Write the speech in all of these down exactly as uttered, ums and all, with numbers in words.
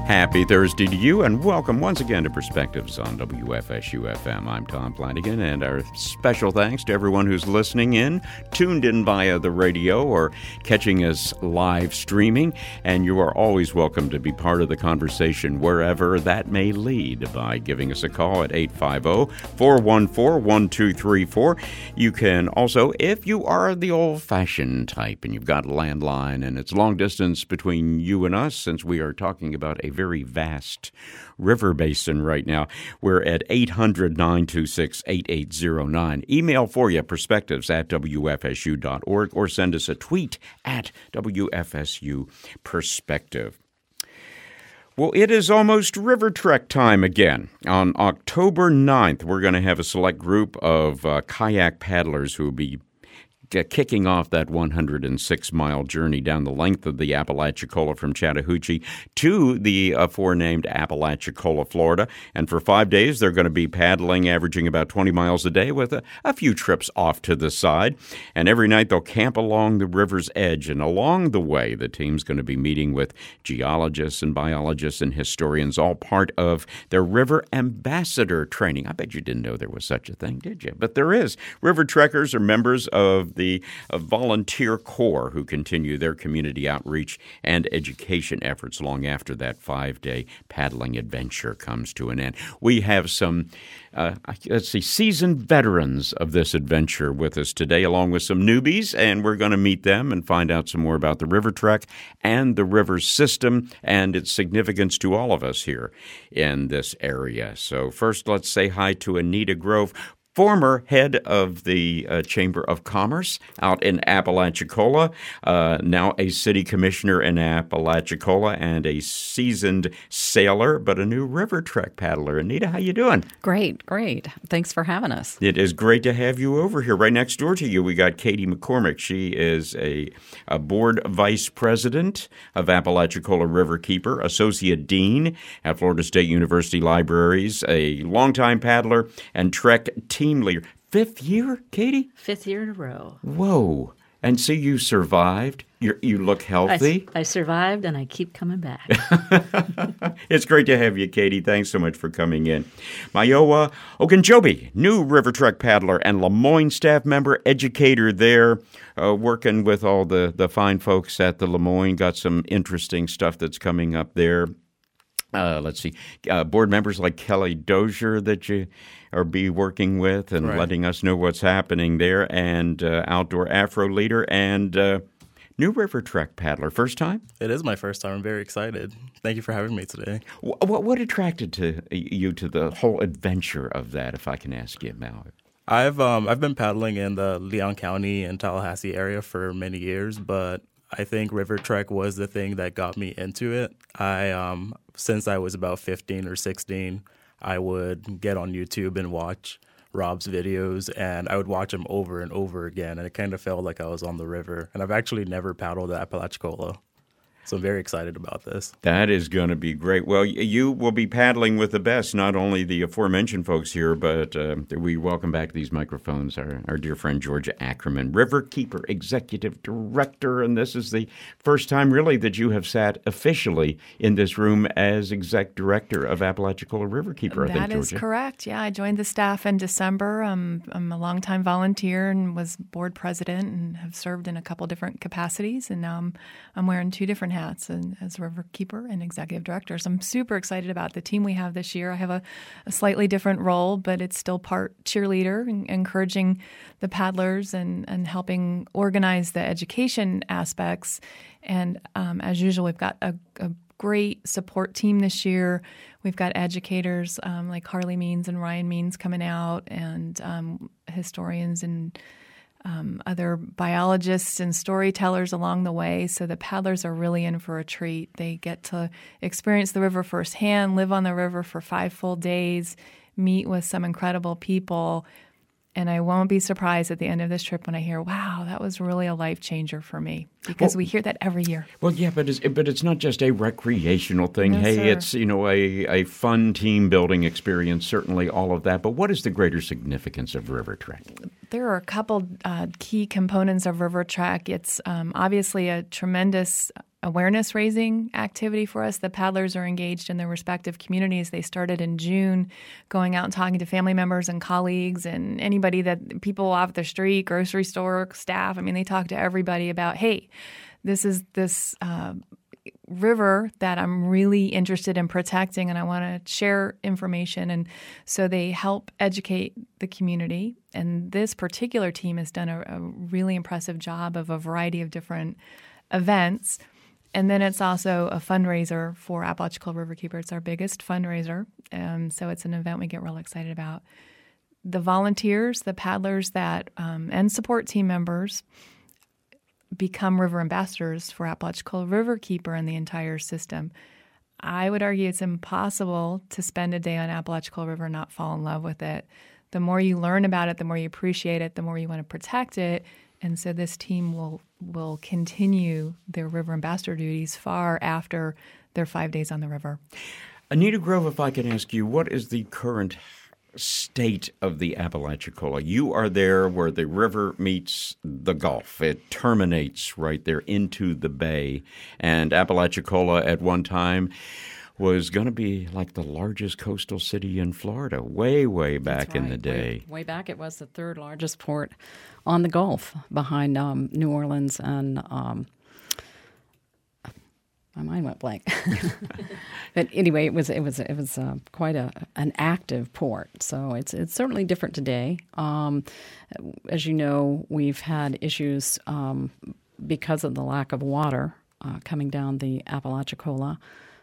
Happy Thursday to you, and welcome once again to Perspectives on W F S U F M. I'm Tom Flanagan, and our special thanks to everyone who's listening in, tuned in via the radio, or catching us live streaming. And you are always welcome to be part of the conversation wherever that may lead by giving us a call at eight five zero, four one four, one two three four. You can also, if you are the old-fashioned type and you've got a landline and it's long distance between you and us, since we are talking about a very vast river basin right now, we're at eight hundred, nine two six, eight eight zero nine. Email for you, perspectives at W F S U dot org, or send us a tweet at W F S U Perspective. Well, it is almost River Trek time again. On October ninth, we're going to have a select group of uh, kayak paddlers who will be kicking off that one hundred six mile journey down the length of the Apalachicola from Chattahoochee to the aforenamed Apalachicola, Florida. And for five days, they're going to be paddling, averaging about twenty miles a day with a, a few trips off to the side. And every night, they'll camp along the river's edge. And along the way, the team's going to be meeting with geologists and biologists and historians, all part of their River Ambassador training. I bet you didn't know there was such a thing, did you? But there is. River Trekkers are members of the The uh, volunteer corps who continue their community outreach and education efforts long after that five-day paddling adventure comes to an end. We have some, uh, let's see, seasoned veterans of this adventure with us today, along with some newbies, and we're going to meet them and find out some more about the River Trek and the river system and its significance to all of us here in this area. So first, let's say hi to Anita Grove, former head of the uh, Chamber of Commerce out in Apalachicola, uh, now a city commissioner in Apalachicola and a seasoned sailor, but a new River Trek paddler. Anita, how you doing? Great, great. Thanks for having us. It is great to have you over here. Right next door to you, we got Katie McCormick. She is a, a board vice president of Apalachicola Riverkeeper, associate dean at Florida State University Libraries, a longtime paddler and Trek team Team leader. Fifth year, Katie? Fifth year in a row. Whoa. And so you survived. You're, you look healthy. I, I survived, and I keep coming back. It's great to have you, Katie. Thanks so much for coming in. Mayowa Ogunjobi, new River Trek paddler and Lemoyne staff member, educator there, uh, working with all the, the fine folks at the Lemoyne. Got some interesting stuff that's coming up there. Uh, let's see, uh, board members like Kelly Dozier that you are be working with and right. letting us know what's happening there, and uh, outdoor Afro leader and uh, new River Trek paddler. First time? It is my first time. I'm very excited. Thank you for having me today. What, what attracted to you to the whole adventure of that, if I can ask you about it? I've um, I've been paddling in the Leon County and Tallahassee area for many years, but I think River Trek was the thing that got me into it. I um, since I was about fifteen or sixteen, I would get on YouTube and watch Rob's videos, and I would watch them over and over again, and it kind of felt like I was on the river. And I've actually never paddled at Apalachicola, so I'm very excited about this. That is going to be great. Well, you will be paddling with the best, not only the aforementioned folks here, but uh, we welcome back to these microphones our, our dear friend Georgia Ackerman, Riverkeeper Executive Director, and this is the first time really that you have sat officially in this room as Exec Director of Apalachicola Riverkeeper, I think, That is Georgia. correct. Yeah, I joined the staff in December. Um, I'm a longtime volunteer and was board president and have served in a couple different capacities, and now I'm, I'm wearing two different hats and, as Riverkeeper and Executive Director. So I'm super excited about the team we have this year. I have a, a slightly different role, but it's still part cheerleader, and encouraging the paddlers and, and helping organize the education aspects. And um, as usual, we've got a, a great support team this year. We've got educators um, like Harley Means and Ryan Means coming out, and um, historians and Um, other biologists and storytellers along the way. So the paddlers are really in for a treat. They get to experience the river firsthand, live on the river for five full days, meet with some incredible people. And I won't be surprised at the end of this trip when I hear, wow, that was really a life changer for me, because well, we hear that every year. Well, yeah, but it's, but it's not just a recreational thing. No, hey, sir. It's, you know, a, a fun team-building experience, certainly all of that. But what is the greater significance of River Trek? There are a couple uh, key components of River Trek. It's um, obviously a tremendous awareness raising activity for us. The paddlers are engaged in their respective communities. They started in June, going out and talking to family members and colleagues and anybody that people off the street, grocery store staff. I mean, they talk to everybody about, hey, this is this uh, river that I'm really interested in protecting, and I want to share information. And so they help educate the community. And this particular team has done a, a really impressive job of a variety of different events. And then it's also a fundraiser for Apalachicola Riverkeeper. It's our biggest fundraiser. Um, so it's an event we get real excited about. The volunteers, the paddlers that um, and support team members become river ambassadors for Apalachicola Riverkeeper and the entire system. I would argue it's impossible to spend a day on Apalachicola River and not fall in love with it. The more you learn about it, the more you appreciate it, the more you want to protect it. And so this team will will continue their river ambassador duties far after their five days on the river. Anita Grove, if I can ask you, what is the current state of the Apalachicola? You are there where the river meets the Gulf. It terminates right there into the bay. And Apalachicola at one time was going to be like the largest coastal city in Florida, way, way back That's in right. the day. Way, way back, it was the third largest port on the Gulf, behind um, New Orleans and um, my mind went blank. But anyway, it was it was it was uh, quite a an active port. So it's it's certainly different today. Um, as you know, we've had issues um, because of the lack of water uh, coming down the Apalachicola.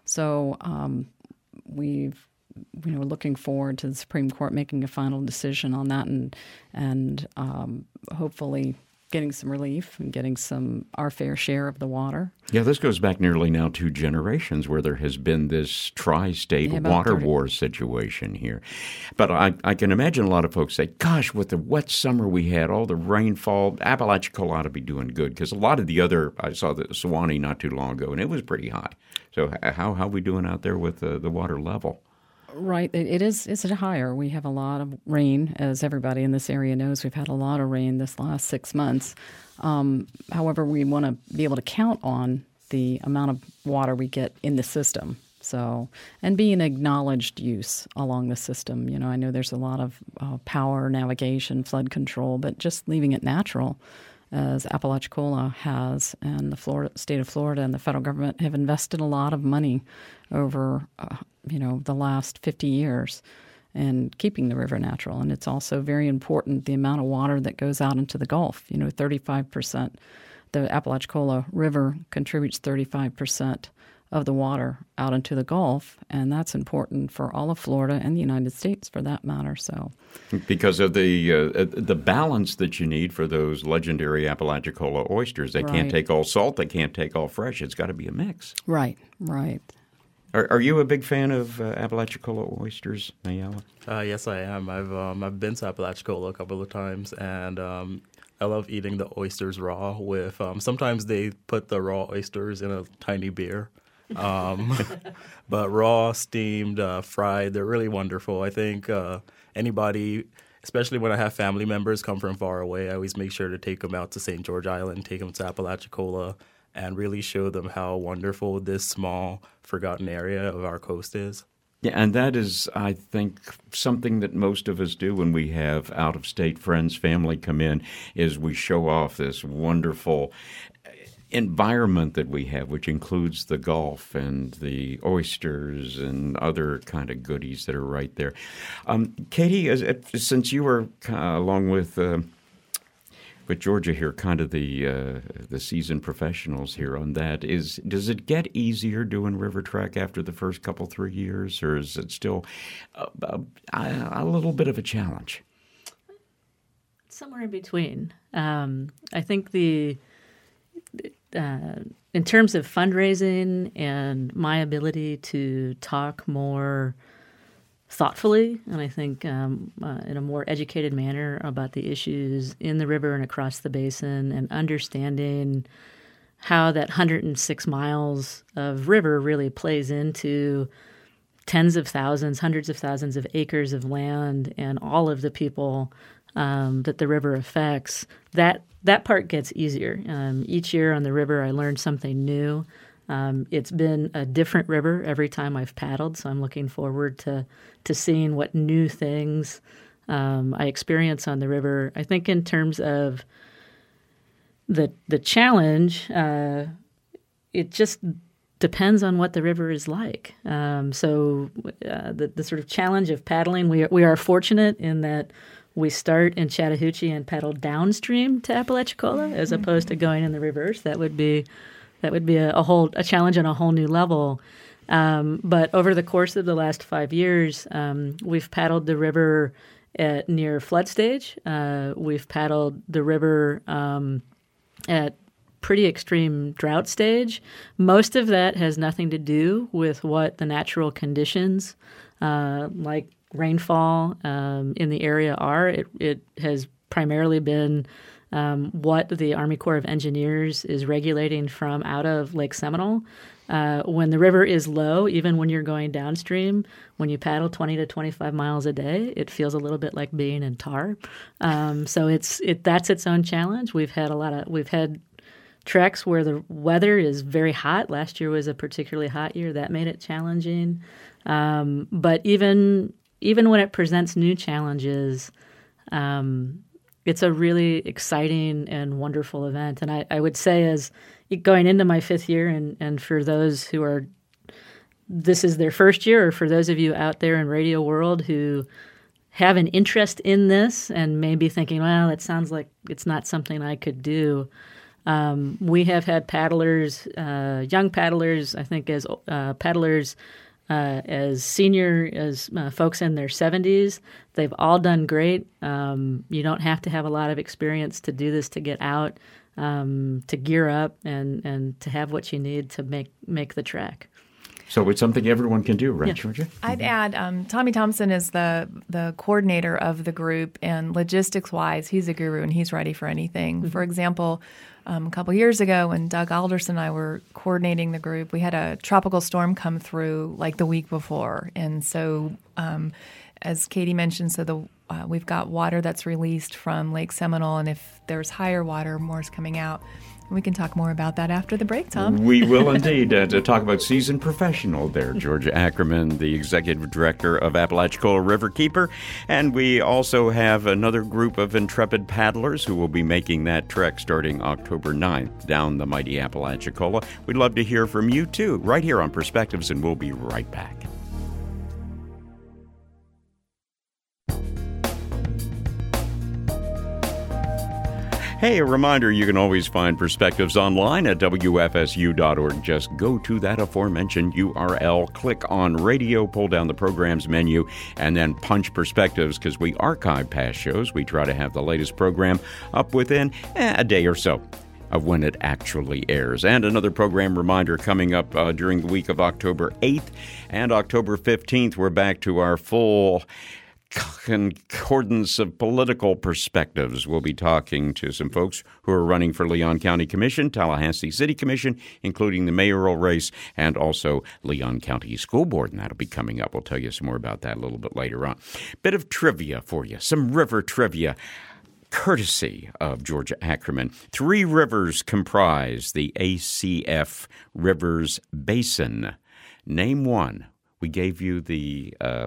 So um, we've, you know, looking forward to the Supreme Court making a final decision on that, and and um, hopefully getting some relief and getting some our fair share of the water. Yeah, this goes back nearly now two generations where there has been this tri-state Yeah, about water thirty war situation here. But I, I can imagine a lot of folks say, gosh, with the wet summer we had, all the rainfall, Apalachicola ought to be doing good. Because a lot of the other, I saw the Suwannee not too long ago, and it was pretty high. So how, how are we doing out there with the, the water level? Right. It, it is it's higher. We have a lot of rain, as everybody in this area knows. We've had a lot of rain this last six months. Um, however, we want to be able to count on the amount of water we get in the system. So, and be an acknowledged use along the system. You know, I know there's a lot of uh, power, navigation, flood control, but just leaving it natural, as Apalachicola has, and the Florida, state of Florida and the federal government have invested a lot of money over, uh, you know, the last fifty years in keeping the river natural. And it's also very important, the amount of water that goes out into the Gulf. You know, thirty-five percent, the Apalachicola River contributes thirty-five percent of the water out into the Gulf, and that's important for all of Florida and the United States for that matter. So, because of the uh, the balance that you need for those legendary Apalachicola oysters, they Right. can't take all salt, they can't take all fresh. It's got to be a mix. right, right. Are, are you a big fan of uh, Apalachicola oysters, Mayala? Uh, yes, I am. I've um, I've been to Apalachicola a couple of times, and um, I love eating the oysters raw. With um, sometimes they put the raw oysters in a tiny beer, um, but raw, steamed, uh, fried, they're really wonderful. I think uh, anybody, especially when I have family members come from far away, I always make sure to take them out to Saint George Island, take them to Apalachicola, and really show them how wonderful this small, forgotten area of our coast is. Yeah, and that is, I think, something that most of us do when we have out-of-state friends, family come in, is we show off this wonderful environment that we have, which includes the Gulf and the oysters and other kind of goodies that are right there. Um, Katie, as, since you were uh, along with uh, with Georgia here, kind of the uh, the seasoned professionals here on that, is does it get easier doing river trek after the first couple three years, or is it still a, a, a little bit of a challenge? Somewhere in between. Um, I think the uh, in terms of fundraising and my ability to talk more thoughtfully, and I think um, uh, in a more educated manner about the issues in the river and across the basin, and understanding how that one hundred six miles of river really plays into tens of thousands, hundreds of thousands of acres of land and all of the people um, that the river affects, that that part gets easier. Um, each year on the river, I learned something new Um, it's been a different river every time I've paddled, so I'm looking forward to to seeing what new things um, I experience on the river. I think in terms of the the challenge, uh, it just depends on what the river is like. Um, so uh, the the sort of challenge of paddling, we are, we are fortunate in that we start in Chattahoochee and paddle downstream to Apalachicola, as opposed to going in the reverse. That would be that would be a, a whole a challenge on a whole new level. Um, but over the course of the last five years, um, we've paddled the river at near flood stage. Uh, we've paddled the river um, at pretty extreme drought stage. Most of that has nothing to do with what the natural conditions, uh, like rainfall um, in the area are. It, it has primarily been um, what the Army Corps of Engineers is regulating from out of Lake Seminole. Uh, when the river is low, even when you're going downstream, when you paddle twenty to twenty-five miles a day, it feels a little bit like being in tar. Um, so it's it that's its own challenge. We've had a lot of we've had treks where the weather is very hot. Last year was a particularly hot year. That made it challenging. Um, but even even when it presents new challenges, um, it's a really exciting and wonderful event. And I, I would say as going into my fifth year, and, and for those who are, this is their first year, or for those of you out there in radio world who have an interest in this and may be thinking, well, it sounds like it's not something I could do. Um, we have had paddlers, uh, young paddlers, I think as uh, paddlers uh, as senior, as uh, folks in their seventies. They've all done great. Um, you don't have to have a lot of experience to do this, to get out, um, to gear up, and, and to have what you need to make, make the trek. So it's something everyone can do, right, yeah. Georgia? I'd mm-hmm. add um, Tommy Thompson is the the coordinator of the group, and logistics-wise, he's a guru and he's ready for anything. Mm-hmm. For example, um, a couple years ago when Doug Alderson and I were coordinating the group, we had a tropical storm come through like the week before. And so um, as Katie mentioned, so the uh, we've got water that's released from Lake Seminole, and if there's higher water, more is coming out. We can talk more about that after the break, Tom. We will indeed. Uh, to talk about seasoned professional there, Georgia Ackerman, the Executive Director of Apalachicola Riverkeeper. And we also have another group of intrepid paddlers who will be making that trek starting October ninth down the mighty Apalachicola. We'd love to hear from you, too, right here on Perspectives, and we'll be right back. Hey, a reminder, you can always find Perspectives online at W F S U dot org. Just go to that aforementioned U R L, click on radio, pull down the programs menu, and then punch Perspectives, because we archive past shows. We try to have the latest program up within eh, a day or so of when it actually airs. And another program reminder coming up uh, during the week of October eighth and October fifteenth. We're back to our full concordance of political perspectives. We'll be talking to some folks who are running for Leon County Commission, Tallahassee City Commission, including the mayoral race, and also Leon County School Board, and that'll be coming up. We'll tell you some more about that a little bit later on. Bit of trivia for you, some river trivia, courtesy of Georgia Ackerman. Three rivers comprise the A C F Rivers Basin. Name one. We gave you the uh,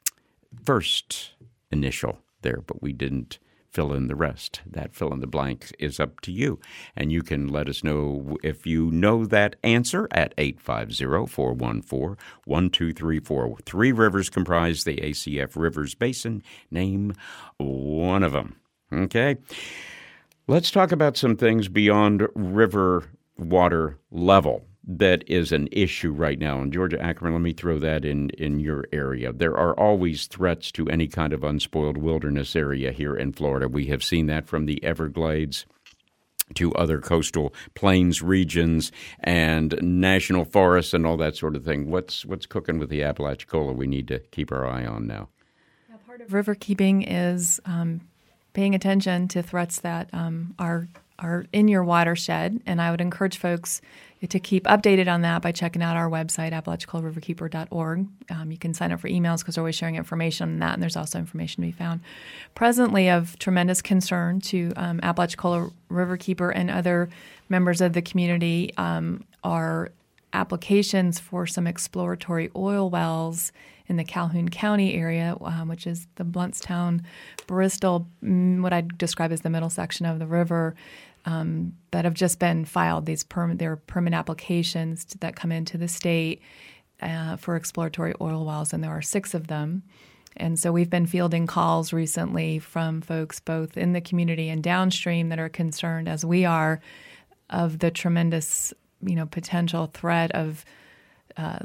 first initial there, but we didn't fill in the rest. That fill in the blank is up to you. And you can let us know if you know that answer at eight five zero, four one four, one two three four. Three rivers comprise the A C F Rivers Basin. Name one of them. Okay? Let's talk about some things beyond river water level that is an issue right now. And Georgia Ackerman, let me throw that in, in your area. There are always threats to any kind of unspoiled wilderness area here in Florida. We have seen that from the Everglades to other coastal plains regions and national forests and all that sort of thing. What's what's cooking with the Apalachicola we need to keep our eye on now? Yeah, part of river keeping is um, paying attention to threats that um, are are in your watershed, and I would encourage folks to keep updated on that by checking out our website, apalachicola riverkeeper dot org. Um, you can sign up for emails because we're always sharing information on that, and there's also information to be found. Presently of tremendous concern to um, Apalachicola Riverkeeper and other members of the community um, are applications for some exploratory oil wells in the Calhoun County area, um, which is the Blountstown, Bristol, what I describe as the middle section of the river, um, that have just been filed. These perm- they're permit applications to, that come into the state uh, for exploratory oil wells, and there are six of them. And so we've been fielding calls recently from folks both in the community and downstream that are concerned, as we are, of the tremendous, you know, potential threat of uh,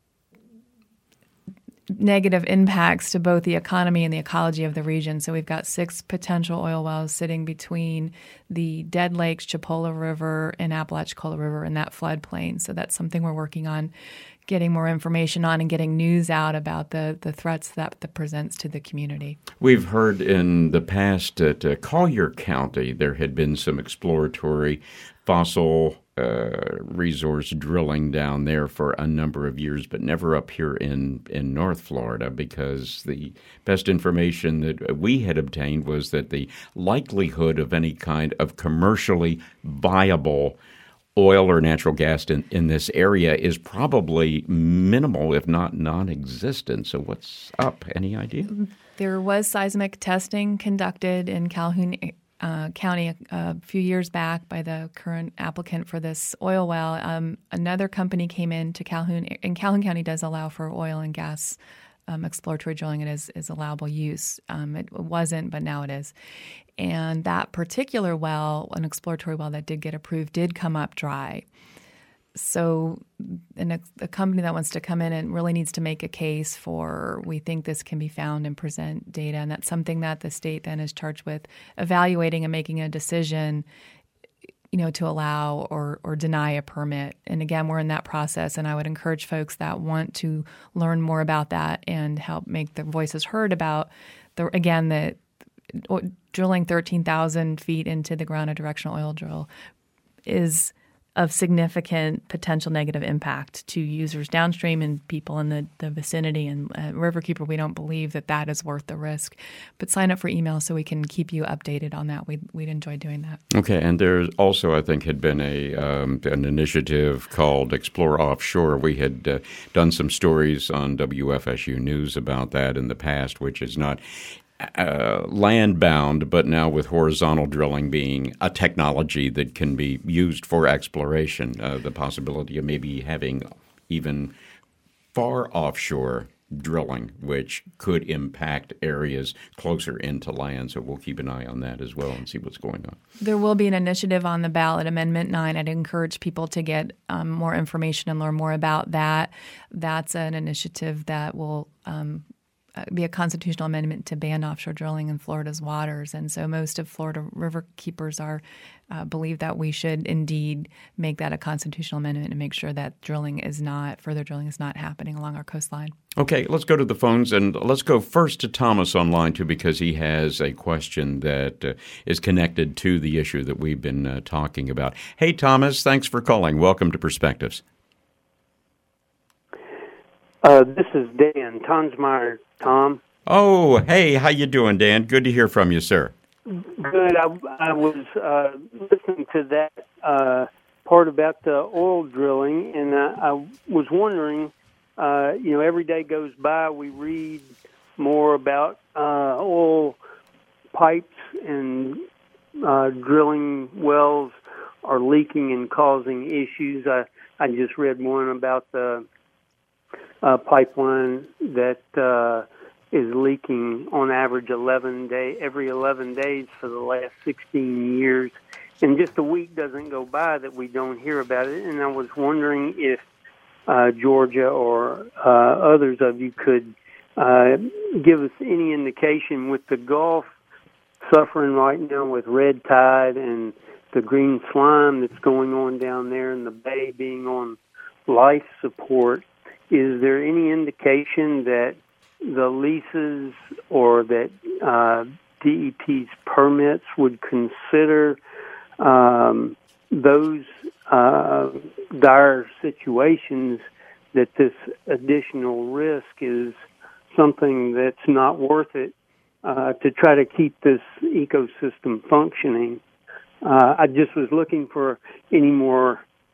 negative impacts to both the economy and the ecology of the region. So we've got six potential oil wells sitting between the Dead Lakes, Chipola River, and Apalachicola River in that floodplain. So that's something we're working on getting more information on and getting news out about the, the threats that that presents to the community. We've heard in the past at uh, Collier County there had been some exploratory fossil uh, resource drilling down there for a number of years, but never up here in, in North Florida, because the best information that we had obtained was that the likelihood of any kind of commercially viable oil or natural gas in, in this area is probably minimal, if not non-existent. So what's up? Any idea? There was seismic testing conducted in Calhoun uh, County a, a few years back by the current applicant for this oil well. Um, another company came in to Calhoun, and Calhoun County does allow for oil and gas um, exploratory drilling. It is, is allowable use. Um, it wasn't, but now it is. And that particular well, an exploratory well that did get approved, did come up dry. So and a, a company that wants to come in and really needs to make a case for, we think this can be found and present data. And that's something that the state then is charged with evaluating and making a decision, you know, to allow or, or deny a permit. And again, we're in that process. And I would encourage folks that want to learn more about that and help make their voices heard about, the again, the drilling thirteen thousand feet into the ground, a directional oil drill, is of significant potential negative impact to users downstream and people in the, the vicinity. And uh, Riverkeeper, we don't believe that that is worth the risk. But sign up for email so we can keep you updated on that. We'd, we'd enjoy doing that. Okay, and there also, I think, had been a um, an initiative called Explore Offshore. We had uh, done some stories on W F S U News about that in the past, which is not Uh, land-bound, but now with horizontal drilling being a technology that can be used for exploration, uh, the possibility of maybe having even far offshore drilling, which could impact areas closer into land. So we'll keep an eye on that as well and see what's going on. There will be an initiative on the ballot, Amendment nine. I'd encourage people to get um, more information and learn more about that. That's an initiative that will um, be a constitutional amendment to ban offshore drilling in Florida's waters. And so most of Florida river keepers are uh, believe that we should indeed make that a constitutional amendment and make sure that drilling is not, further drilling is not happening along our coastline. Okay, let's go to the phones, and let's go first to Thomas on line two, because he has a question that uh, is connected to the issue that we've been uh, talking about. Hey, Thomas, thanks for calling. Welcome to Perspectives. Uh, this is Dan Tonsmeyer, Tom. Oh, hey, how you doing, Dan? Good to hear from you, sir. Good. I, I was uh, listening to that uh, part about the oil drilling, and I, I was wondering, uh, you know, every day goes by, we read more about uh, oil pipes and uh, drilling wells are leaking and causing issues. I, I just read one about the Uh, pipeline that uh, is leaking on average eleven day every eleven days for the last sixteen years, and just a week doesn't go by that we don't hear about it. And I was wondering if uh, Georgia or uh, others of you could uh, give us any indication, with the Gulf suffering right now with red tide and the green slime that's going on down there, and the bay being on life support. Is there any indication that the leases or that uh, D E P's permits would consider um, those uh, dire situations, that this additional risk is something that's not worth it uh, to try to keep this ecosystem functioning? Uh, I just was looking for any more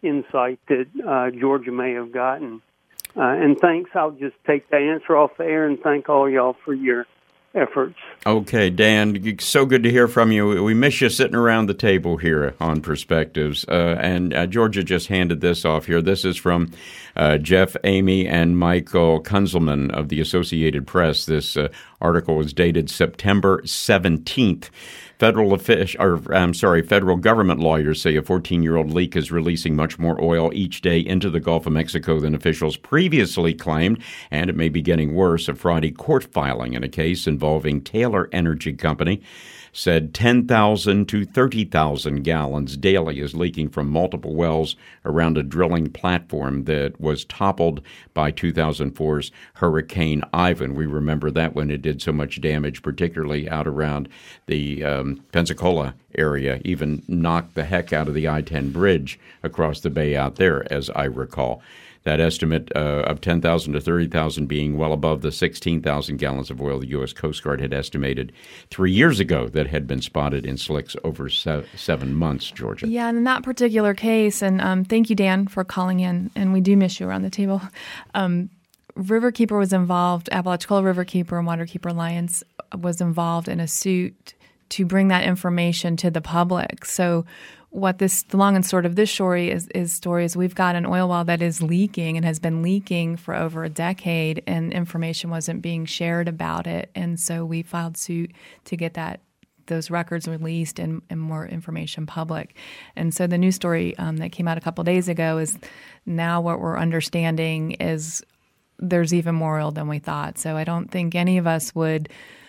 insight that uh, Georgia may have gotten. Uh, and thanks. I'll just take the answer off the air and thank all y'all for your efforts. Okay, Dan, so good to hear from you. We miss you sitting around the table here on Perspectives. Uh, and uh, Georgia just handed this off here. This is from uh, Jeff, Amy, and Michael Kunzelman of the Associated Press. This uh, article was dated September seventeenth. Federal offic- or I'm sorry, federal government lawyers say a fourteen-year-old leak is releasing much more oil each day into the Gulf of Mexico than officials previously claimed, and it may be getting worse. A Friday court filing in a case involving Taylor Energy Company said ten thousand to thirty thousand gallons daily is leaking from multiple wells around a drilling platform that was toppled by two thousand four's Hurricane Ivan. We remember that when it did so much damage, particularly out around the um, Pensacola area, even knocked the heck out of the I ten bridge across the bay out there, as I recall. That estimate uh, of ten thousand to thirty thousand being well above the sixteen thousand gallons of oil the U S Coast Guard had estimated three years ago that had been spotted in slicks over se- seven months, Georgia. Yeah, and in that particular case, and um, thank you, Dan, for calling in, and we do miss you around the table. Um, Riverkeeper was involved, Apalachicola Riverkeeper and Waterkeeper Alliance was involved in a suit to bring that information to the public. So what this, the long and short of this story is, is story is we've got an oil well that is leaking and has been leaking for over a decade, and information wasn't being shared about it. And so we filed suit to get that those records released and, and more information public. And so the news story um, that came out a couple of days ago is now what we're understanding is there's even more oil than we thought. So I don't think any of us would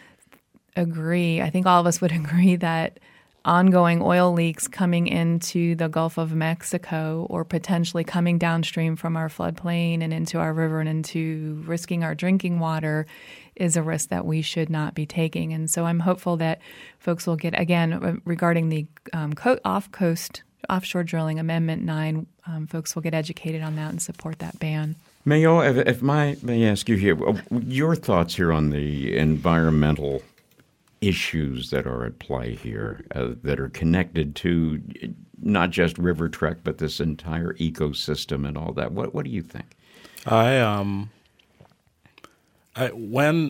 agree. I think all of us would agree that ongoing oil leaks coming into the Gulf of Mexico or potentially coming downstream from our floodplain and into our river and into risking our drinking water is a risk that we should not be taking. And so I'm hopeful that folks will get, again, regarding the um, co- off-coast offshore drilling, Amendment nine, um, folks will get educated on that and support that ban. Mayo, if, if my, may I ask you here, your thoughts here on the environmental issues that are at play here uh, that are connected to not just River Trek, but this entire ecosystem and all that. What what do you think? I um, I when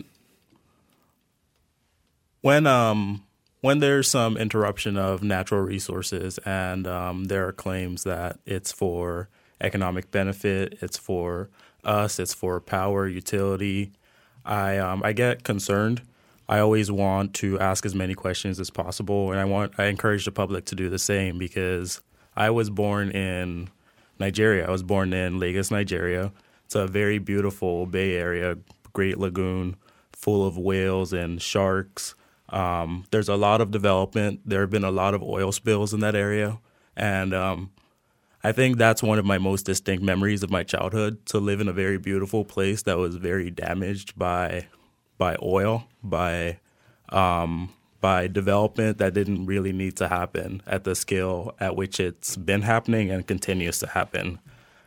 when um when there's some interruption of natural resources and um, there are claims that it's for economic benefit, it's for us, it's for power utility, I um I get concerned. I always want to ask as many questions as possible, and I want I encourage the public to do the same because I was born in Nigeria. I was born in Lagos, Nigeria. It's a very beautiful bay area, great lagoon, full of whales and sharks. Um, there's a lot of development. There have been a lot of oil spills in that area, and um, I think that's one of my most distinct memories of my childhood, to live in a very beautiful place that was very damaged by by oil, by um, by development that didn't really need to happen at the scale at which it's been happening and continues to happen.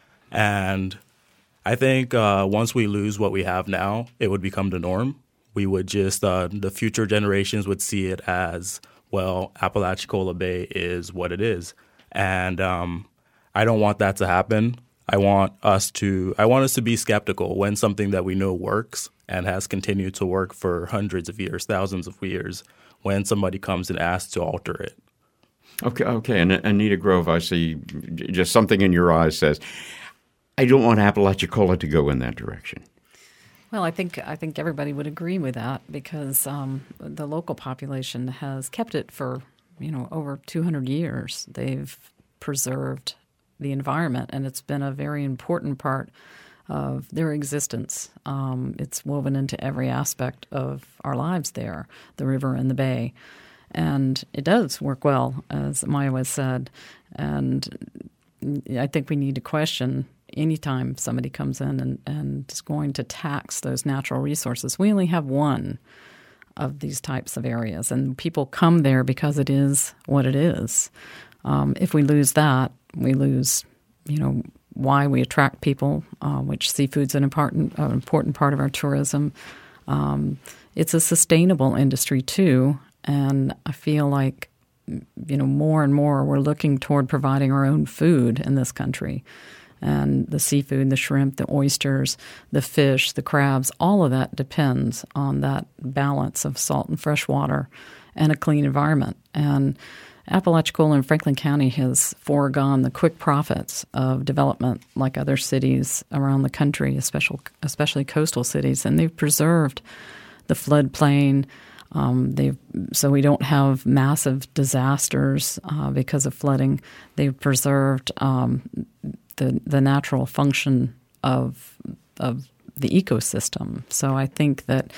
And I think uh, once we lose what we have now, it would become the norm. We would just, uh, the future generations would see it as, well, Apalachicola Bay is what it is. And um, I don't want that to happen. I want us to I want us to be skeptical when something that we know works and has continued to work for hundreds of years, thousands of years, when somebody comes and asks to alter it. Okay, okay. And Anita Grove, I see just something in your eyes says, I don't want Apalachicola to go in that direction. Well, I think I think everybody would agree with that because um, the local population has kept it for, you know, over two hundred years. They've preserved the environment, and it's been a very important part of their existence. Um, it's woven into every aspect of our lives there, the river and the bay. And it does work well, as Maya has said. And I think we need to question anytime somebody comes in and, and is going to tax those natural resources. We only have one of these types of areas, and people come there because it is what it is. Um, if we lose that, we lose, you know, why we attract people, uh, which seafood's an important, uh, important part of our tourism. Um, it's a sustainable industry too, and I feel like you know, more and more we're looking toward providing our own food in this country. And the seafood, the shrimp, the oysters, the fish, the crabs, all of that depends on that balance of salt and fresh water and a clean environment. And Apalachicola and Franklin County has foregone the quick profits of development like other cities around the country, especially, especially coastal cities, and they've preserved the floodplain. Um, they've so we don't have massive disasters uh, because of flooding. They've preserved um, the the natural function of of the ecosystem. So I think that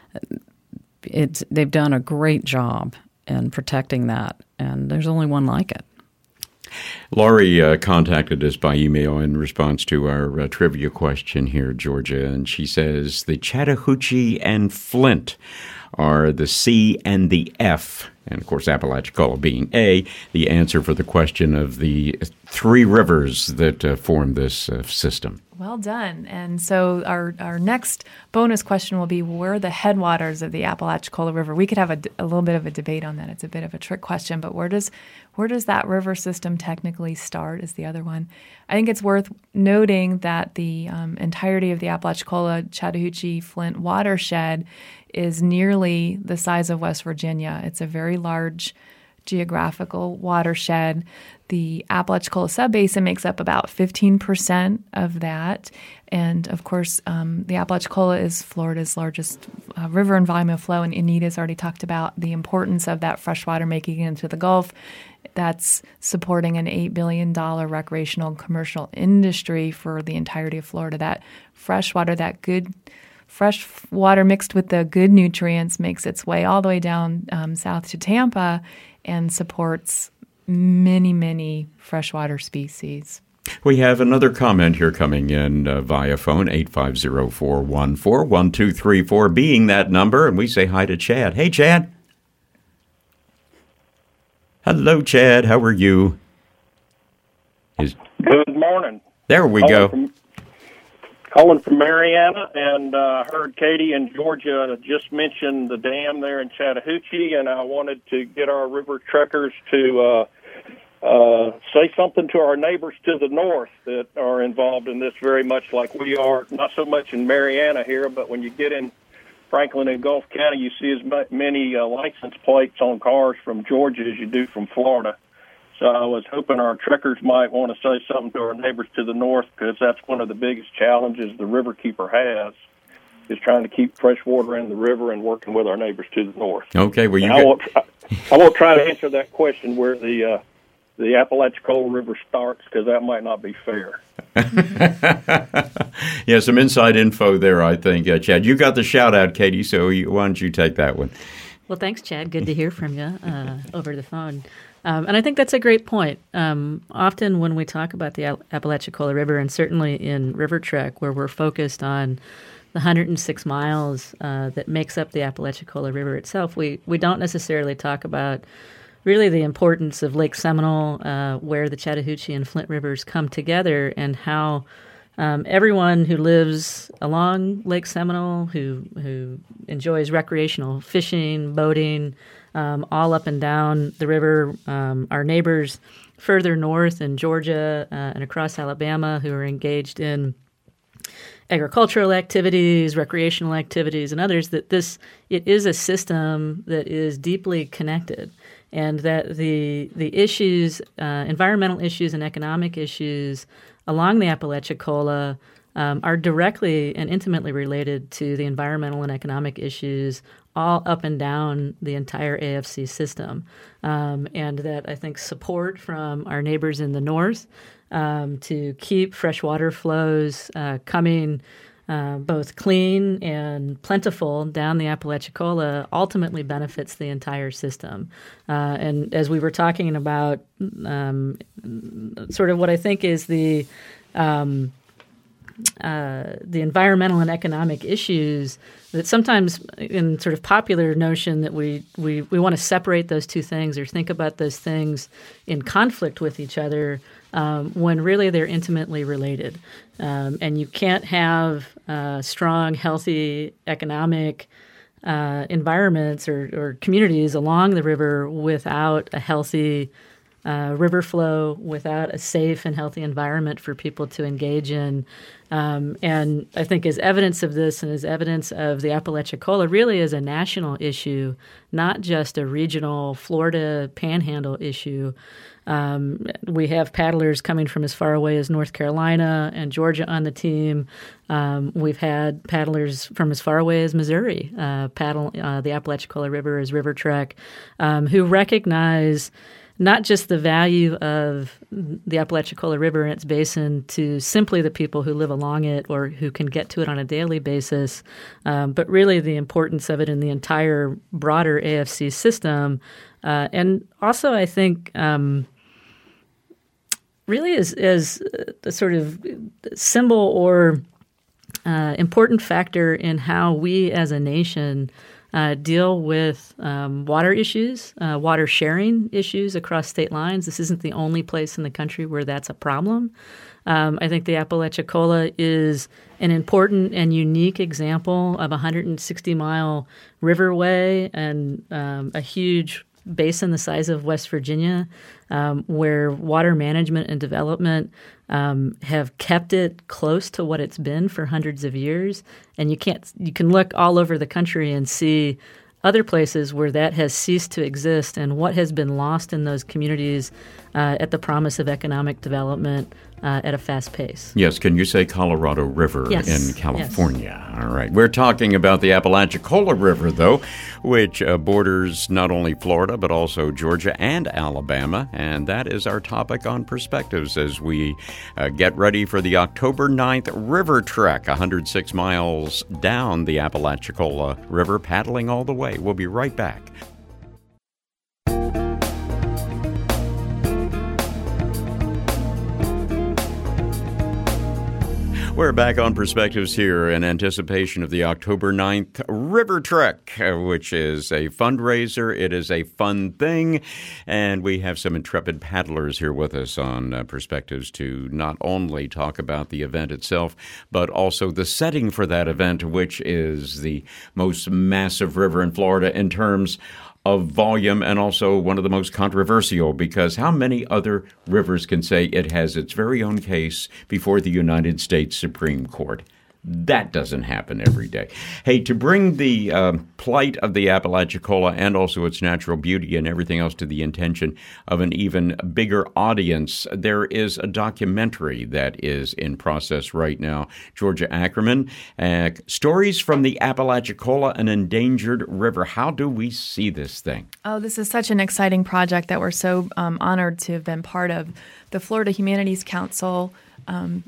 it's they've done a great job in protecting that, and there's only one like it. Laurie uh, contacted us by email in response to our uh, trivia question here, Georgia, and she says the Chattahoochee and Flint are the C and the F, and of course Apalachicola being A, the answer for the question of the three rivers that uh, form this uh, system. Well done. And so our, our next bonus question will be, where are the headwaters of the Apalachicola River? We could have a, a little bit of a debate on that. It's a bit of a trick question, but where does where does that river system technically start is the other one. I think it's worth noting that the um, entirety of the Apalachicola, Chattahoochee, Flint watershed is nearly the size of West Virginia. It's a very large geographical watershed. The Apalachicola subbasin makes up about fifteen percent of that. And of course, um, the Apalachicola is Florida's largest uh, river in volume of flow. And Anita's already talked about the importance of that freshwater making it into the Gulf. That's supporting an eight billion dollars recreational and commercial industry for the entirety of Florida. That freshwater, that good fresh water mixed with the good nutrients makes its way all the way down um, south to Tampa and supports many, many freshwater species. We have another comment here coming in uh, via phone, eight five zero, four one four, one two three four, being that number, and we say hi to Chad. Hey, Chad. Hello, Chad. How are you? Is... Good morning. There we calling go. From, calling from Mariana, and I uh, heard Katie in Georgia just mention the dam there in Chattahoochee, and I wanted to get our river trekkers to uh, uh, say something to our neighbors to the north that are involved in this very much like we are, not so much in Mariana here, but when you get in Franklin and Gulf County, you see as many uh, license plates on cars from Georgia as you do from Florida. So I was hoping our trekkers might want to say something to our neighbors to the north, because that's one of the biggest challenges the Riverkeeper has, is trying to keep fresh water in the river and working with our neighbors to the north. Okay, well, you I, won't try, I won't try to answer that question where the uh, the Apalachicola River starts, because that might not be fair. Yeah, some inside info there, I think. Uh, Chad, you got the shout-out, Katie, so you, why don't you take that one? Well, thanks, Chad. Good to hear from you uh, over the phone. Um, and I think that's a great point. Um, often when we talk about the Apalachicola River, and certainly in River Trek, where we're focused on the one hundred six miles uh, that makes up the Apalachicola River itself, we, we don't necessarily talk about really the importance of Lake Seminole, uh, where the Chattahoochee and Flint rivers come together, and how um, everyone who lives along Lake Seminole, who who enjoys recreational fishing, boating, um, all up and down the river, um, our neighbors further north in Georgia uh, and across Alabama who are engaged in agricultural activities, recreational activities, and others, that this it is a system that is deeply connected, and that the the issues, uh, environmental issues and economic issues along the Apalachicola um, are directly and intimately related to the environmental and economic issues all up and down the entire A F C system, um, and that I think support from our neighbors in the north Um, to keep freshwater flows uh, coming uh, both clean and plentiful down the Apalachicola ultimately benefits the entire system. Uh, and as we were talking about um, sort of what I think is the um, uh, the environmental and economic issues, that sometimes in sort of popular notion that we, we, we want to separate those two things or think about those things in conflict with each other, um, when really they're intimately related. Um, and you can't have uh, strong, healthy economic uh, environments or, or communities along the river without a healthy uh, river flow, without a safe and healthy environment for people to engage in. Um, and I think as evidence of this and as evidence of the Apalachicola really is a national issue, not just a regional Florida panhandle issue. Um, we have paddlers coming from as far away as North Carolina and Georgia on the team. Um, we've had paddlers from as far away as Missouri uh, paddle uh, the Apalachicola River as River Trek, um, who recognize not just the value of the Apalachicola River and its basin to simply the people who live along it or who can get to it on a daily basis, um, but really the importance of it in the entire broader A F C system. Uh, and also, I think, um, really is, is a sort of symbol or uh, important factor in how we as a nation Uh, deal with um, water issues, uh, water sharing issues across state lines. This isn't the only place in the country where that's a problem. Um, I think the Apalachicola is an important and unique example of a one hundred sixty mile riverway and um, a huge basin the size of West Virginia, um, where water management and development um, have kept it close to what it's been for hundreds of years. And you can't, you can look all over the country and see other places where that has ceased to exist and what has been lost in those communities uh, at the promise of economic development uh, at a fast pace. Yes, can you say Colorado River yes. in California? Yes. All right. We're talking about the Apalachicola River, though, which uh, borders not only Florida but also Georgia and Alabama, and that is our topic on Perspectives as we uh, get ready for the October ninth River Trek, one hundred six miles down the Apalachicola River, paddling all the way. We'll be right back. We're back on Perspectives here in anticipation of the October ninth River Trek, which is a fundraiser. It is a fun thing, and we have some intrepid paddlers here with us on uh, Perspectives to not only talk about the event itself, but also the setting for that event, which is the most massive river in Florida in terms of volume and also one of the most controversial, because how many other rivers can say it has its very own case before the United States Supreme Court? That doesn't happen every day. Hey, to bring the um, plight of the Apalachicola and also its natural beauty and everything else to the intention of an even bigger audience, there is a documentary that is in process right now. Georgia Ackerman, uh, Stories from the Apalachicola, an Endangered River. How do we see this thing? Oh, this is such an exciting project that we're so um, honored to have been part of. The Florida Humanities Council um,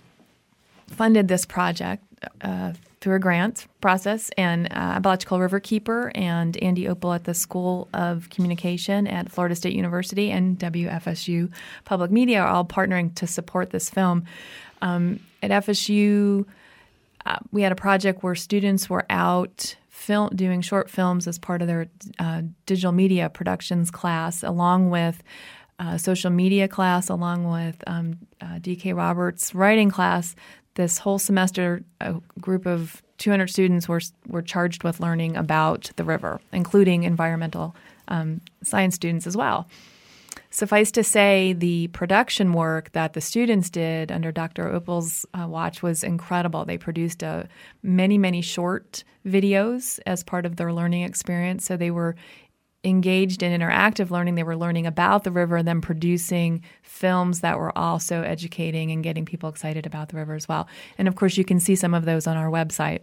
funded this project Uh, through a grant process, and uh, Apalachicola Riverkeeper and Andy Opel at the School of Communication at Florida State University and W F S U Public Media are all partnering to support this film. Um, at F S U, uh, we had a project where students were out film, doing short films as part of their uh, digital media productions class, along with uh, social media class, along with um, uh, D K Roberts' writing class. This whole semester, a group of two hundred students were were charged with learning about the river, including environmental um, science students as well. Suffice to say, the production work that the students did under Doctor Opel's uh, watch was incredible. They produced uh, many, many short videos as part of their learning experience. So they were engaged in interactive learning. They were learning about the river and then producing films that were also educating and getting people excited about the river as well. And of course, you can see some of those on our website.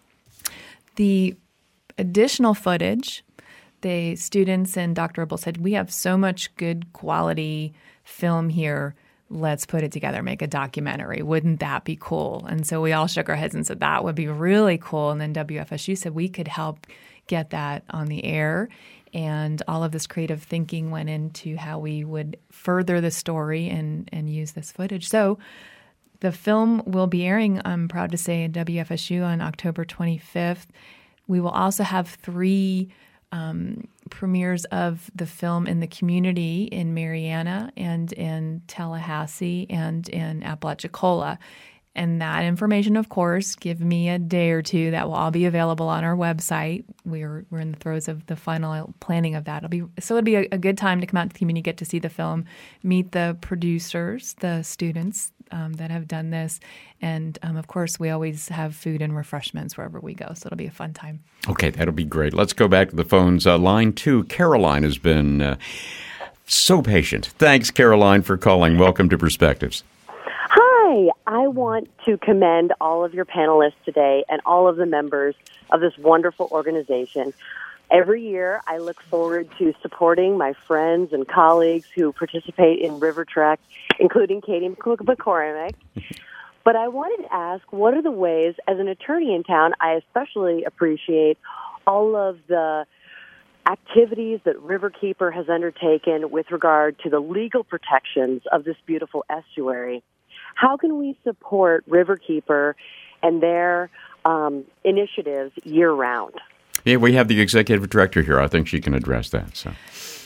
The additional footage, the students and Doctor Opel said, we have so much good quality film here. Let's put it together, make a documentary. Wouldn't that be cool? And so we all shook our heads and said, that would be really cool. And then W F S U said we could help get that on the air. And all of this creative thinking went into how we would further the story and, and use this footage. So the film will be airing, I'm proud to say, at W F S U on October twenty-fifth. We will also have three um, premieres of the film in the community in Marianna and in Tallahassee and in Apalachicola. And that information, of course, give me a day or two. That will all be available on our website. We're we're in the throes of the final planning of that. It'll be so it'll be a, a good time to come out to the community, get to see the film, meet the producers, the students um, that have done this, and um, of course, we always have food and refreshments wherever we go. So it'll be a fun time. Okay, that'll be great. Let's go back to the phones. Uh, line two, Caroline has been uh, so patient. Thanks, Caroline, for calling. Welcome to Perspectives. Hi, I want to commend all of your panelists today and all of the members of this wonderful organization. Every year, I look forward to supporting my friends and colleagues who participate in River Trek, including Katie McCormick. But I wanted to ask, what are the ways, as an attorney in town, I especially appreciate all of the activities that Riverkeeper has undertaken with regard to the legal protections of this beautiful estuary. How can we support Riverkeeper and their um, initiatives year-round? Yeah, we have the executive director here. I think she can address that. So,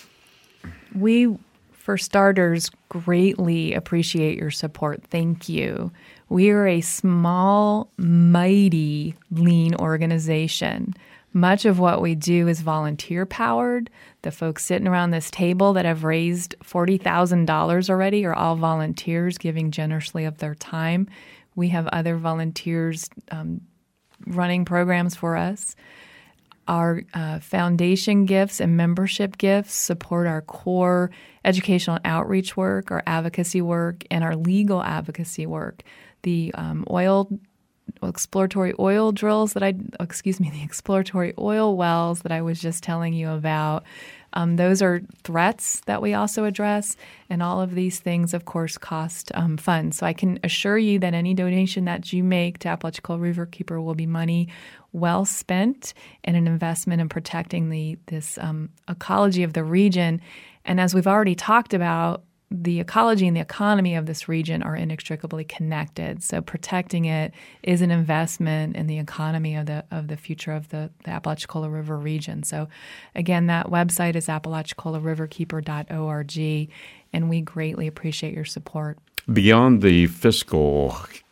we, for starters, greatly appreciate your support. Thank you. We are a small, mighty, lean organization. Much of what we do is volunteer-powered. The folks sitting around this table that have raised forty thousand dollars already are all volunteers giving generously of their time. We have other volunteers um, running programs for us. Our uh, foundation gifts and membership gifts support our core educational and outreach work, our advocacy work, and our legal advocacy work. The um, oil exploratory oil drills that I, excuse me, the exploratory oil wells that I was just telling you about. Um, those are threats that we also address, and all of these things, of course, cost um, funds. So I can assure you that any donation that you make to Apalachicola Riverkeeper will be money well spent and an investment in protecting the this um, ecology of the region. And as we've already talked about, the ecology and the economy of this region are inextricably connected. So protecting it is an investment in the economy of the of the future of the, the Apalachicola River region. So again, that website is apalachicola riverkeeper dot org, and we greatly appreciate your support. Beyond the fiscal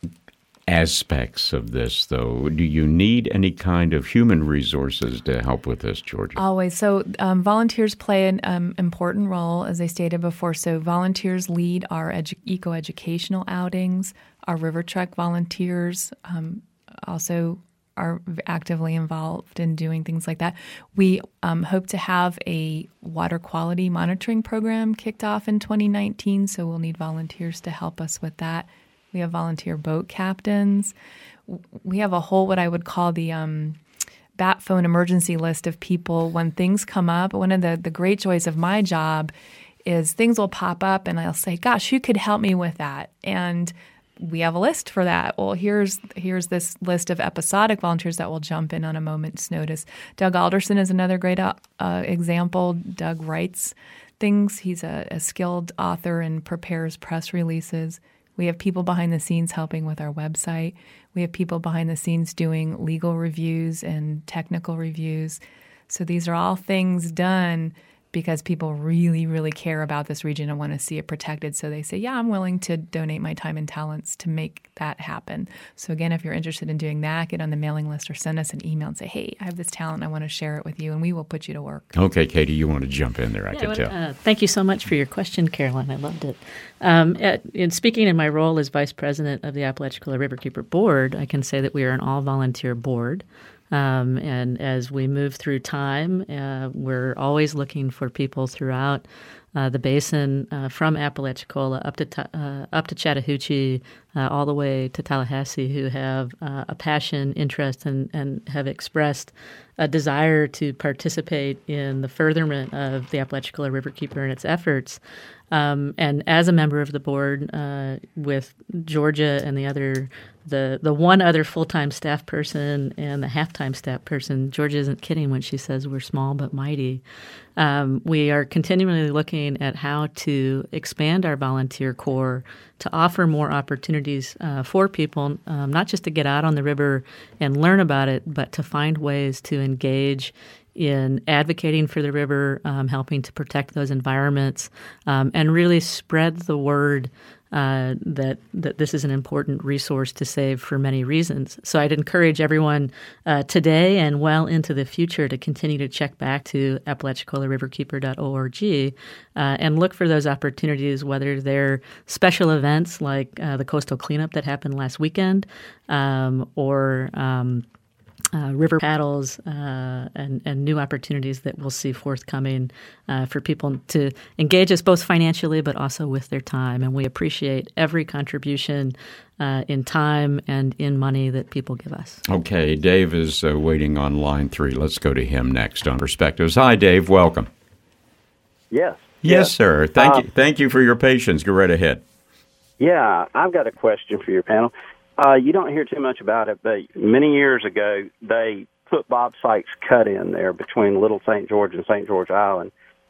aspects of this, though, do you need any kind of human resources to help with this, Georgia? Always. So um, volunteers play an um, important role, as I stated before. So volunteers lead our edu- eco-educational outings. Our River Trek volunteers um, also are actively involved in doing things like that. We um, hope to have a water quality monitoring program kicked off in twenty nineteen, so we'll need volunteers to help us with that. We have volunteer boat captains. We have a whole, what I would call the um, bat phone emergency list of people when things come up. One of the, the great joys of my job is things will pop up and I'll say, gosh, who could help me with that? And we have a list for that. Well, here's here's this list of episodic volunteers that will jump in on a moment's notice. Doug Alderson is another great uh, example. Doug writes things. He's a, a skilled author and prepares press releases. We have people behind the scenes helping with our website. We have people behind the scenes doing legal reviews and technical reviews. So these are all things done because people really, really care about this region and want to see it protected. So they say, yeah, I'm willing to donate my time and talents to make that happen. So again, if you're interested in doing that, get on the mailing list or send us an email and say, hey, I have this talent. I want to share it with you, and we will put you to work. Okay, Katie, you want to jump in there, I yeah, can well, tell. Uh, thank you so much for your question, Caroline. I loved it. Um, at, in speaking in my role as vice president of the Apalachicola Riverkeeper Board, I can say that we are an all-volunteer board. Um, and as we move through time, uh, we're always looking for people throughout uh, the basin, uh, from Apalachicola up to ta- uh, up to Chattahoochee, uh, all the way to Tallahassee, who have uh, a passion, interest, and, and have expressed a desire to participate in the furtherment of the Apalachicola Riverkeeper and its efforts. Um, and as a member of the board, uh, with Georgia and the other, the the one other full-time staff person and the half-time staff person, Georgia isn't kidding when she says we're small but mighty. Um, we are continually looking at how to expand our volunteer corps to offer more opportunities uh, for people, um, not just to get out on the river and learn about it, but to find ways to engage in advocating for the river, um, helping to protect those environments, um, and really spread the word uh, that that this is an important resource to save for many reasons. So I'd encourage everyone uh, today and well into the future to continue to check back to apalachicola river keeper dot org uh, and look for those opportunities, whether they're special events like uh, the coastal cleanup that happened last weekend um, or um, Uh, river paddles uh, and, and new opportunities that we'll see forthcoming uh, for people to engage us both financially but also with their time. And we appreciate every contribution uh, in time and in money that people give us. Okay, Dave is uh, waiting on line three. Let's go to him next on Perspectives. Hi, Dave. Welcome. Yes. Yes, yes. sir. Thank uh, you. Thank you for your patience. Go right ahead. Yeah, I've got a question for your panel. Uh, you don't hear too much about it, but many years ago, they put Bob Sykes Cut in there between Little Saint George and Saint George Island.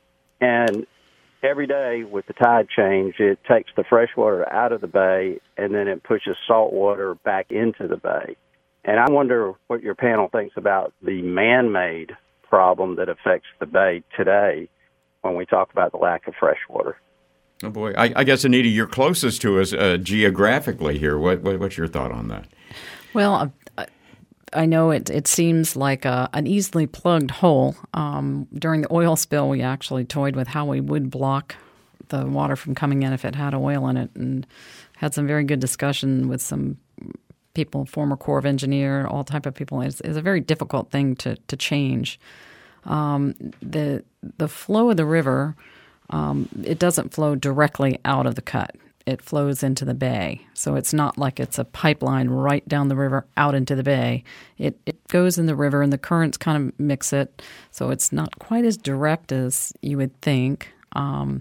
And every day with the tide change, it takes the fresh water out of the bay, and then it pushes salt water back into the bay. And I wonder what your panel thinks about the man-made problem that affects the bay today when we talk about the lack of fresh water. Oh, boy. I, I guess, Anita, you're closest to us uh, geographically here. What, what, what's your thought on that? Well, I, I know it it seems like a, an easily plugged hole. Um, during the oil spill, we actually toyed with how we would block the water from coming in if it had oil in it, and had some very good discussion with some people, former Corps of Engineer, all type of people. It's, it's a very difficult thing to, to change. Um, the the flow of the river... Um, it doesn't flow directly out of the cut. It flows into the bay. So it's not like it's a pipeline right down the river out into the bay. It it goes in the river, and the currents kind of mix it. So it's not quite as direct as you would think. Um,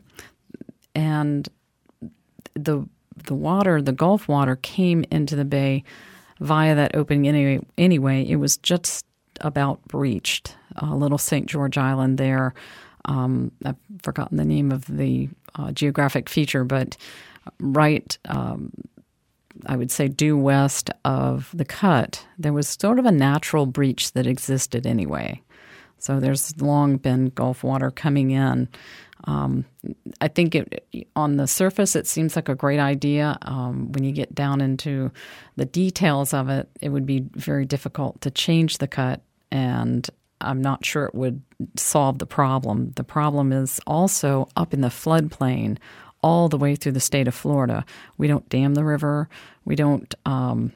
and the the water, the Gulf water, came into the bay via that opening anyway. Anyway, it was just about breached. Uh, Little Saint George Island there. Um, I've forgotten the name of the uh, geographic feature, but right, um, I would say due west of the cut, there was sort of a natural breach that existed anyway. So there's long been Gulf water coming in. Um, I think it, on the surface it seems like a great idea. Um, when you get down into the details of it, it would be very difficult to change the cut, and I'm not sure it would solve the problem. The problem is also up in the floodplain all the way through the state of Florida. We don't dam the river. We don't um,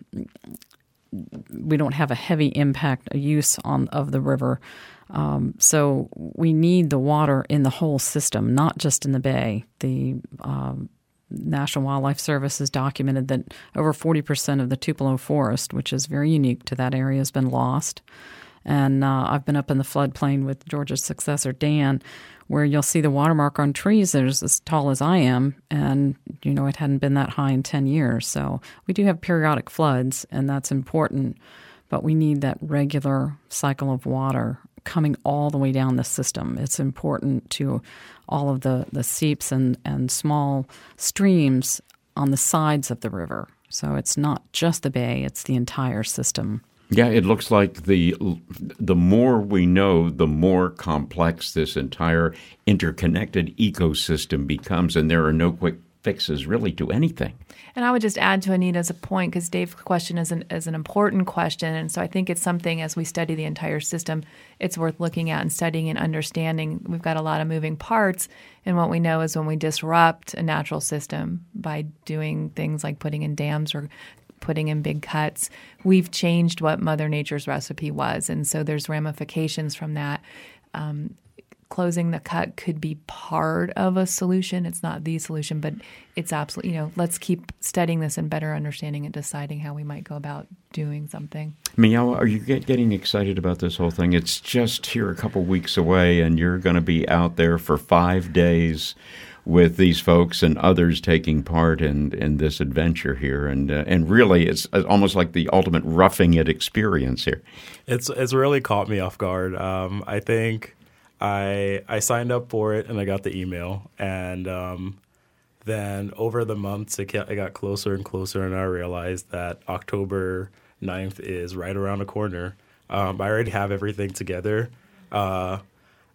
we don't have a heavy impact use on of the river. Um, so we need the water in the whole system, not just in the bay. The um, National Wildlife Service has documented that over forty percent of the Tupelo forest, which is very unique to that area, has been lost. And uh, I've been up in the floodplain with George's successor, Dan, where you'll see the watermark on trees that is as tall as I am. And, you know, it hadn't been that high in ten years. So we do have periodic floods, and that's important. But we need that regular cycle of water coming all the way down the system. It's important to all of the, the seeps and, and small streams on the sides of the river. So it's not just the bay, it's the entire system. Yeah, it looks like the the more we know, the more complex this entire interconnected ecosystem becomes, and there are no quick fixes really to anything. And I would just add to Anita's point, because Dave's question is an, is an important question, and so I think it's something as we study the entire system, it's worth looking at and studying and understanding. We've got a lot of moving parts, and what we know is when we disrupt a natural system by doing things like putting in dams or putting in big cuts, we've changed what Mother Nature's recipe was. And so there's ramifications from that. Um, closing the cut could be part of a solution. It's not the solution, but it's absolutely, you know, let's keep studying this and better understanding and deciding how we might go about doing something. Meow, are you get, getting excited about this whole thing? It's just here a couple weeks away, and you're going to be out there for five days with these folks and others taking part in, in this adventure here. And uh, and really, it's almost like the ultimate roughing it experience here. It's it's really caught me off guard. Um, I think I I signed up for it, and I got the email. And um, then over the months, it got, it got closer and closer, and I realized that October ninth is right around the corner. Um, I already have everything together. Uh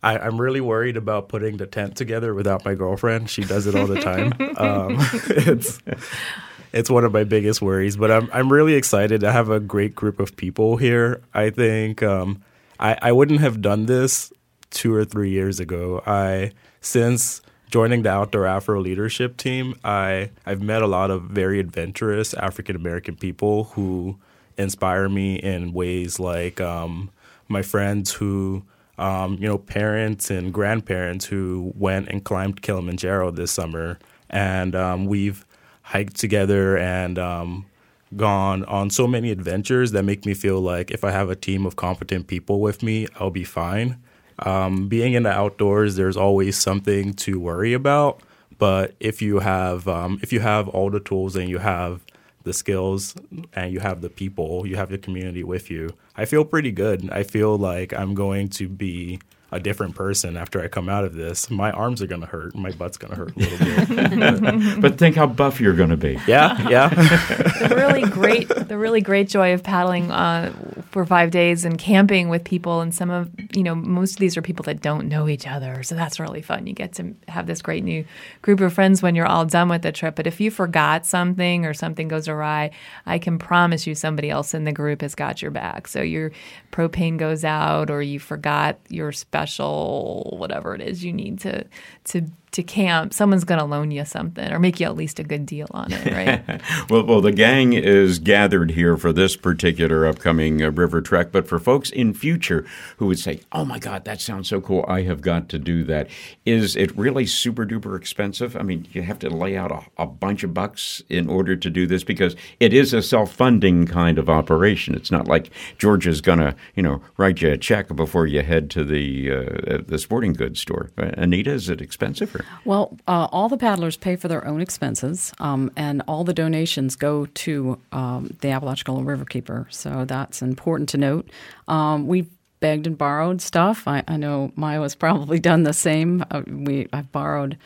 I, I'm really worried about putting the tent together without my girlfriend. She does it all the time. um, it's it's one of my biggest worries, but I'm I'm really excited to have a great group of people here. I think um, I I wouldn't have done this two or three years ago. I since joining the Outdoor Afro leadership team, I I've met a lot of very adventurous African American people who inspire me in ways like um, my friends who. Um, you know, parents and grandparents who went and climbed Kilimanjaro this summer. And um, we've hiked together and um, gone on so many adventures that make me feel like if I have a team of competent people with me, I'll be fine. Um, being in the outdoors, there's always something to worry about. But if you have um, if you have all the tools and you have the skills and you have the people, you have the community with you, I feel pretty good. I feel like I'm going to be a different person after I come out of this. My arms are going to hurt. My butt's going to hurt a little bit. But think how buff you're going to be. Yeah, yeah. the really great, the really great joy of paddling uh, for five days and camping with people, and some of, you know, most of these are people that don't know each other. So that's really fun. You get to have this great new group of friends when you're all done with the trip. But if you forgot something or something goes awry, I can promise you somebody else in the group has got your back. So your propane goes out or you forgot your special whatever it is you need to to to camp, someone's going to loan you something or make you at least a good deal on it, right? well, well, the gang is gathered here for this particular upcoming uh, river trek, but for folks in future who would say, oh my God, that sounds so cool, I have got to do that. Is it really super duper expensive? I mean, you have to lay out a, a bunch of bucks in order to do this because it is a self-funding kind of operation. It's not like Georgia's going to, you know, write you a check before you head to the uh, the sporting goods store. Uh, Anita, is it expensive? Or? Well, uh, all the paddlers pay for their own expenses, um, and all the donations go to um, the Apalachicola Riverkeeper. So that's important to note. Um, we've begged and borrowed stuff. I, I know Maya has probably done the same. Uh, we I've borrowed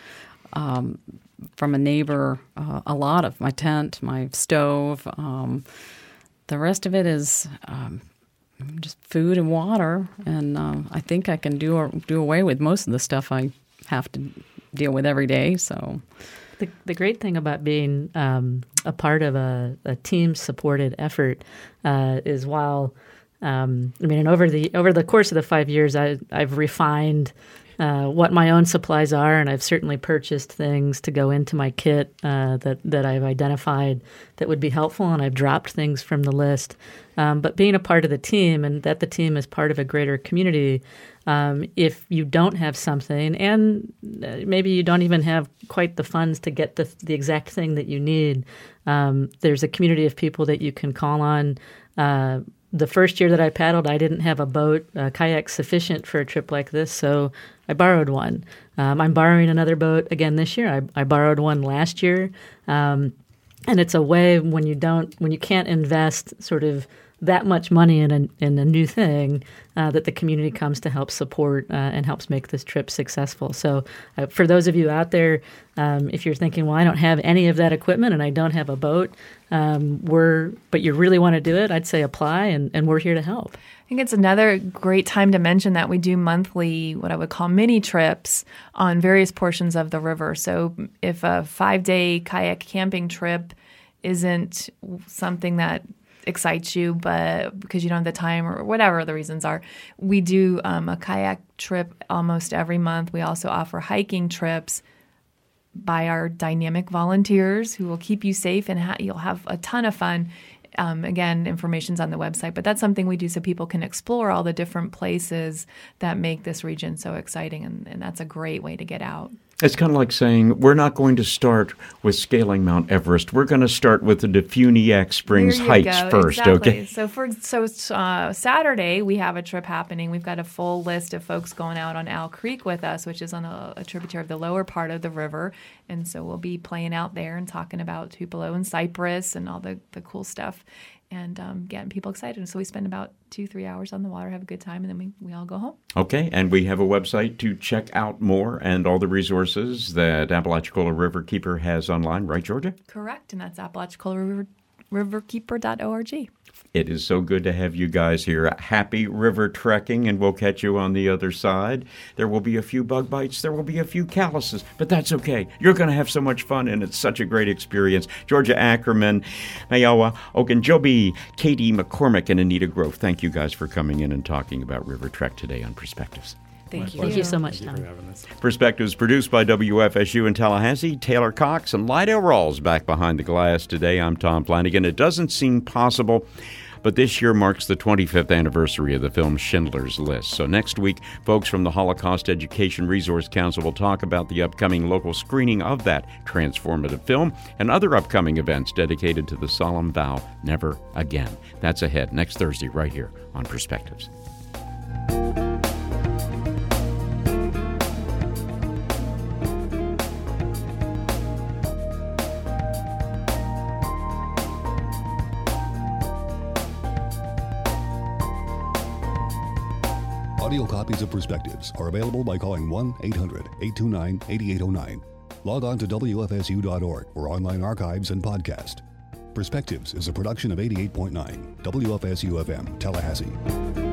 um, from a neighbor uh, a lot of my tent, my stove. Um, the rest of it is um, just food and water, and uh, I think I can do do away with most of the stuff I have to deal with every day. So the the great thing about being um, a part of a, a team supported effort uh, is while um, I mean, and over the over the course of the five years, I I've refined uh, what my own supplies are, and I've certainly purchased things to go into my kit uh, that that I've identified that would be helpful, and I've dropped things from the list. Um, but being a part of the team, and that the team is part of a greater community. Um, if you don't have something, and maybe you don't even have quite the funds to get the the exact thing that you need, um, there's a community of people that you can call on. Uh, the first year that I paddled, I didn't have a boat, a kayak sufficient for a trip like this, so I borrowed one. Um, I'm borrowing another boat again this year. I, I borrowed one last year, um, and it's a way when you don't, when you can't invest sort of that much money in a in a new thing uh, that the community comes to help support uh, and helps make this trip successful. So uh, for those of you out there, um, if you're thinking, well, I don't have any of that equipment and I don't have a boat, um, we're but you really want to do it, I'd say apply, and, and we're here to help. I think it's another great time to mention that we do monthly, what I would call mini trips on various portions of the river. So if a five-day kayak camping trip isn't something that excites you, but because you don't have the time or whatever the reasons are, we do um, a kayak trip almost every month. We also offer hiking trips by our dynamic volunteers who will keep you safe, and ha- you'll have a ton of fun. Um, again, information's on the website, but that's something we do so people can explore all the different places that make this region so exciting, and, and that's a great way to get out. It's kind of like saying, we're not going to start with scaling Mount Everest. We're going to start with the Defuniak Springs hikes go. first, exactly. okay? So for so uh, Saturday, we have a trip happening. We've got a full list of folks going out on Owl Creek with us, which is on a, a tributary of the lower part of the river. And so we'll be playing out there and talking about Tupelo and Cypress and all the, the cool stuff, and um, getting people excited. And so we spend about two, three hours on the water, have a good time, and then we, we all go home. Okay, and we have a website to check out more and all the resources that Apalachicola Riverkeeper has online, right, Georgia? Correct, and that's apalachicola river river keeper dot org. It is so good to have you guys here. Happy river trekking, and we'll catch you on the other side. There will be a few bug bites. There will be a few calluses, but that's okay. You're going to have so much fun, and it's such a great experience. Georgia Ackerman, Mayowa Ogunjobi, Katie McCormick, and Anita Grove, thank you guys for coming in and talking about River Trek today on Perspectives. Thank you. Thank you so much, Thank Tom. you for having us. Perspectives produced by W F S U in Tallahassee. Taylor Cox and Lydell Rawls back behind the glass today. I'm Tom Flanagan. It doesn't seem possible, but this year marks the twenty-fifth anniversary of the film Schindler's List. So next week, folks from the Holocaust Education Resource Council will talk about the upcoming local screening of that transformative film and other upcoming events dedicated to the solemn vow, never again. That's ahead next Thursday right here on Perspectives. Audio copies of Perspectives are available by calling one eight hundred eight two nine eight eight zero nine. Log on to W F S U dot org for online archives and podcast. Perspectives is a production of eighty-eight point nine W F S U F M, Tallahassee.